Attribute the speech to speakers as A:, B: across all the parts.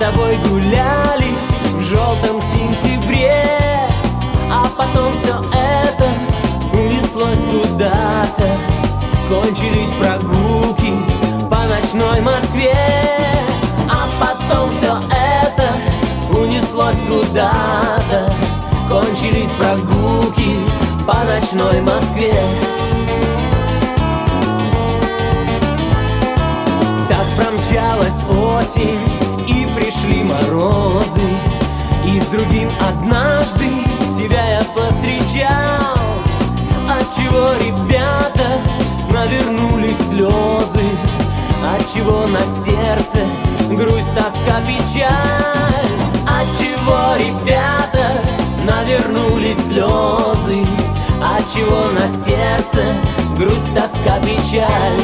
A: тобой гуляли в желтом сентябре, а потом все это унеслось куда-то. Кончились прогулки по ночной Москве, а потом все это унеслось куда-то. Кончились прогулки по ночной Москве. Так промчалась осень и пришли морозы, и с другим однажды тебя я повстречал. Отчего, ребята, навернулись слезы? Отчего на сердце грусть, тоска, печаль? Отчего, ребята, навернулись слезы? Отчего на сердце грусть, тоска, печаль?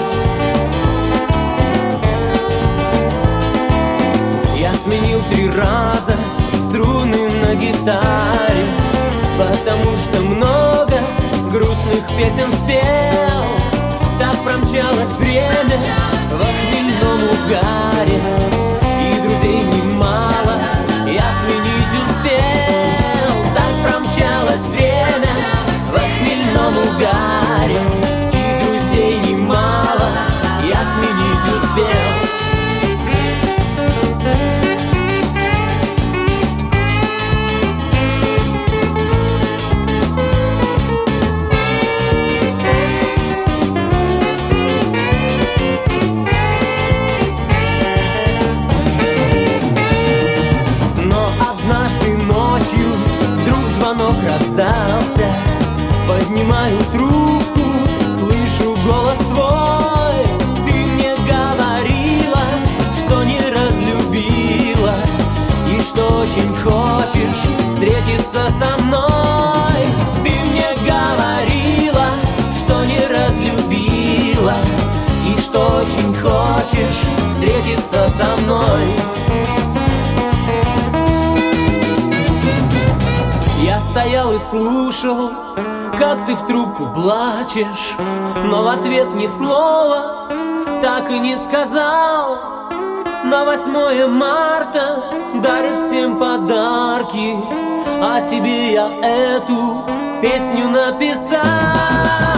A: Я сменил 3 раза струны на гитаре, потому что много грустных песен спел. Так промчалось время во хмельном угаре, и друзей немало я сменить успел. Так промчалось время во хмельном угаре, и друзей немало я сменить успел. Звонок раздался, поднимаю трубку, слышу голос твой. Ты мне говорила, что не разлюбила, и что очень хочешь встретиться со мной. Ты мне говорила, что не разлюбила, и что очень хочешь встретиться со мной. Я стоял и слушал, как ты в трубку плачешь, но в ответ ни слова так и не сказал. На 8 марта дарят всем подарки, а тебе я эту песню написал.